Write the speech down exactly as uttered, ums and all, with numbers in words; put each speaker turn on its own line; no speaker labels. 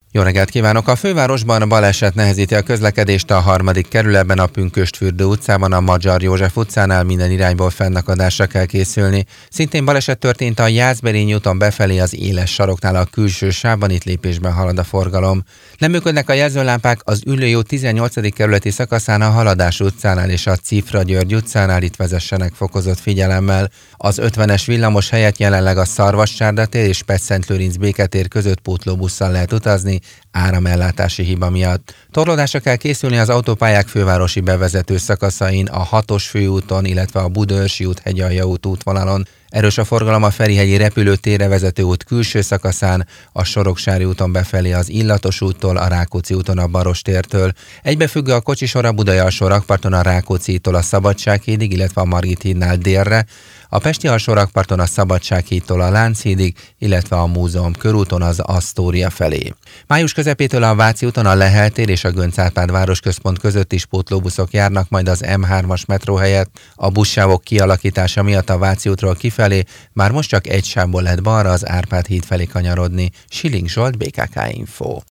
Jó reggelt kívánok! A fővárosban baleset nehezíti a közlekedést a harmadik kerületben, a Pünkösdfürdő utcában, a Magyar József utcánál minden irányból fennakadásra kell készülni. Szintén baleset történt a Jászberényi úton befelé az éles saroknál, a külső sávban, itt lépésben halad a forgalom. Nem működnek a jelzőlámpák az Üllői út tizennyolcadik kerületi szakaszán, a Haladás utcánál és a Cifra György utcánál, itt vezessenek fokozott figyelemmel. Az ötvenes villamos helyett jelenleg a Szarvassárda tér és Petszent-Lőrinc Béketér között pótlóbusszal lehet utazni, áramellátási hiba miatt. Torlódásra kell készülni az autópályák fővárosi bevezető szakaszain, a hatos főúton, illetve a Budaörsi út Hegyalja út útvonalon. Erős a forgalom a Ferihegyi repülőtérre vezető út külső szakaszán, a Soroksári úton befelé az Illatos úttól, a Rákóczi úton a Barostértől. Egybefüggő a kocsisor a Budai alsó rakparton a Rákóczitól a Szabadsághídig, illetve a Margit hídnál délre, a Pesti alsó rakparton a Szabadsághídtól a Lánchídig, illetve a Múzeum körúton az Asztória felé. Május közepétől a Váci úton a Lehel tér és a Göncz Árpád városközpont között is pótlóbuszok járnak majd az em hármas metró helyett. A buszsávok kialakítása miatt a Váci útról kifelé már most csak egy sávból lehet balra az Árpád híd felé kanyarodni. Siling Zsolt, bé ká ká Info.